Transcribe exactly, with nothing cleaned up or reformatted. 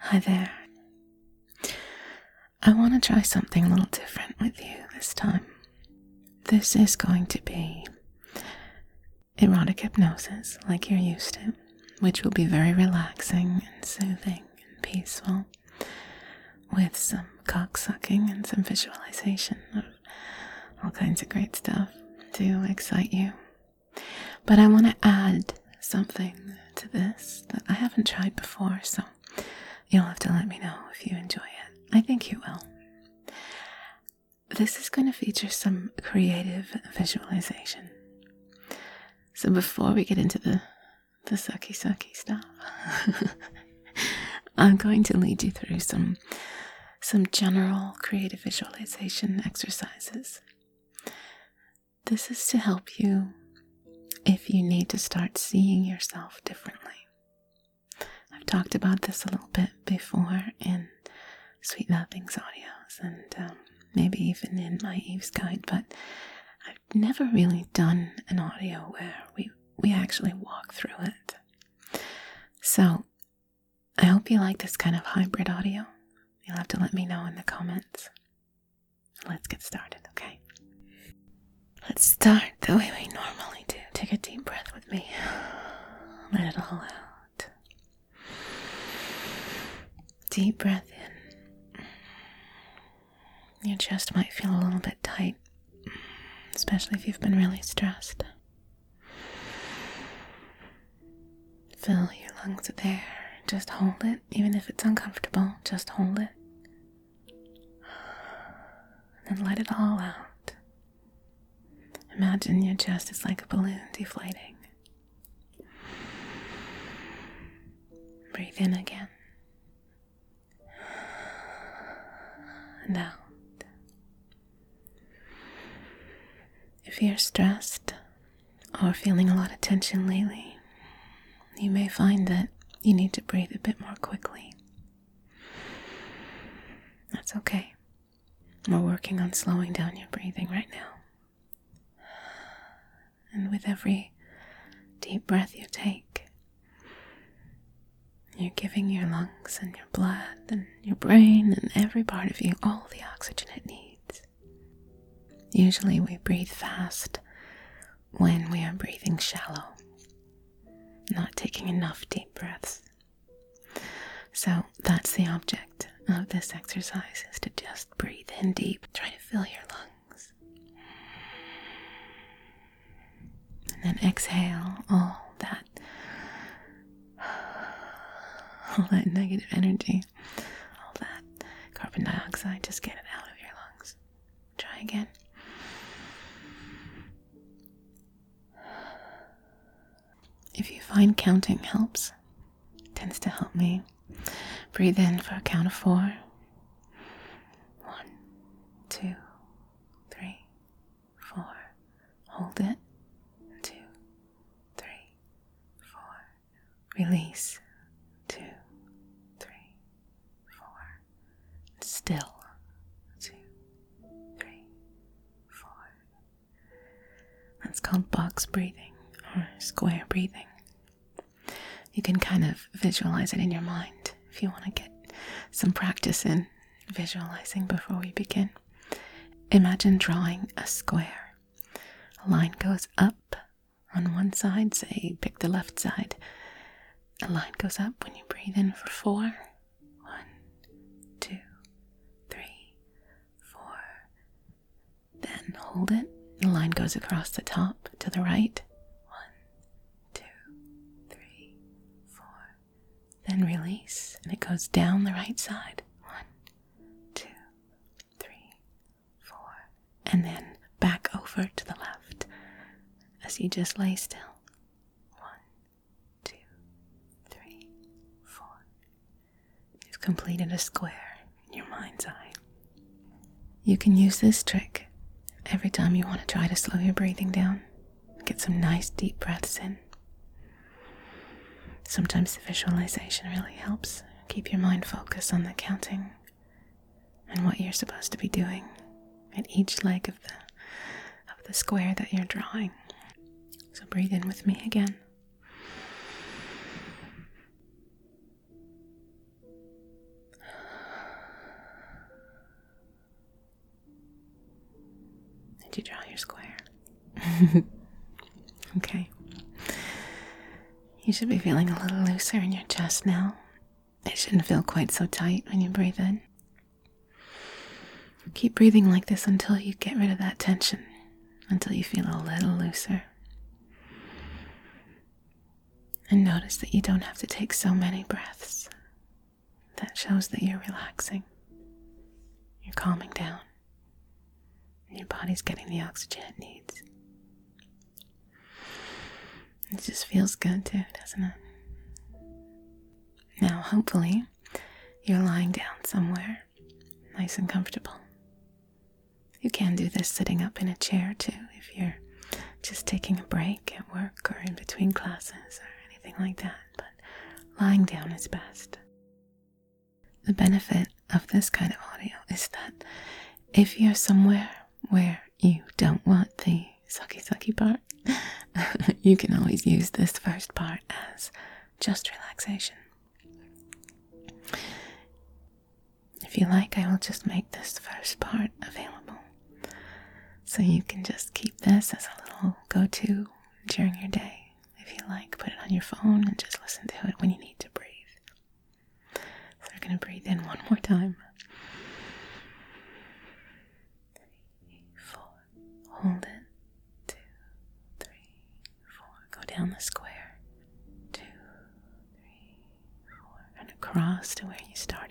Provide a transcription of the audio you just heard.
Hi there. I want to try something a little different with you this time. This is going to be erotic hypnosis like you're used to, which will be very relaxing and soothing and peaceful, with some cocksucking and some visualization of all kinds of great stuff to excite you. But I want to add something to this that I haven't tried before, so you'll have to let me know if you enjoy it. I think you will. This is going to feature some creative visualization. So before we get into the, the sucky sucky stuff, I'm going to lead you through some, some general creative visualization exercises. This is to help you if you need to start seeing yourself differently. I've talked about this a little bit before in Sweet Nothings audios and um, maybe even in my Eve's Guide, but I've never really done an audio where we, we actually walk through it. So I hope you like this kind of hybrid audio. You'll have to let me know in the comments. Let's get started, okay? Let's start the way we normally do. Take a deep breath with me. Let it all out. Deep breath in. Your chest might feel a little bit tight, especially if you've been really stressed. Fill your lungs with air. Just hold it, even if it's uncomfortable. Just hold it. And then let it all out. Imagine your chest is like a balloon deflating. Breathe in again. And out. If you're stressed or feeling a lot of tension lately, you may find that you need to breathe a bit more quickly. That's okay. We're working on slowing down your breathing right now. And with every deep breath you take, you're giving your lungs and your blood and your brain and every part of you all the oxygen it needs. Usually we breathe fast when we are breathing shallow, not taking enough deep breaths. So that's the object of this exercise, is to just breathe in deep. Try to fill your lungs. And then exhale all that, all that negative energy, all that carbon dioxide. Just get it out of your lungs. Try again. If you find counting helps, it tends to help me. Breathe in for a count of four. One, two, three, four. Hold it. Two, three, four. Release. Two, three, four. Still. Two, three, four. That's called box breathing or square breathing. You can kind of visualize it in your mind if you want to get some practice in visualizing before we begin. Imagine drawing a square. A line goes up on one side, say pick the left side. A line goes up when you breathe in for four. One, two, three, four. Then hold it. The line goes across the top to the right. Then release, and it goes down the right side. One, two, three, four. And then back over to the left as you just lay still. One, two, three, four. You've completed a square in your mind's eye. You can use this trick every time you want to try to slow your breathing down. Get some nice deep breaths in. Sometimes the visualization really helps keep your mind focused on the counting and what you're supposed to be doing at each leg of the of the square that you're drawing. So breathe in with me again. Did you draw your square? Okay. You should be feeling a little looser in your chest now. It shouldn't feel quite so tight when you breathe in. Keep breathing like this until you get rid of that tension, until you feel a little looser. And notice that you don't have to take so many breaths. That shows that you're relaxing. You're calming down. And your body's getting the oxygen it needs. It just feels good too, doesn't it? Now, hopefully, you're lying down somewhere nice and comfortable. You can do this sitting up in a chair too, if you're just taking a break at work or in between classes or anything like that, but lying down is best. The benefit of this kind of audio is that if you're somewhere where you don't want the sucky sucky part, you can always use this first part as just relaxation. If you like, I will just make this first part available. So you can just keep this as a little go-to during your day. If you like, put it on your phone and just listen to it when you need to breathe. So we're going to breathe in one more time. Three, four. Hold it. Two, three, four. Go down the square. Two, three, four. And across to where you started.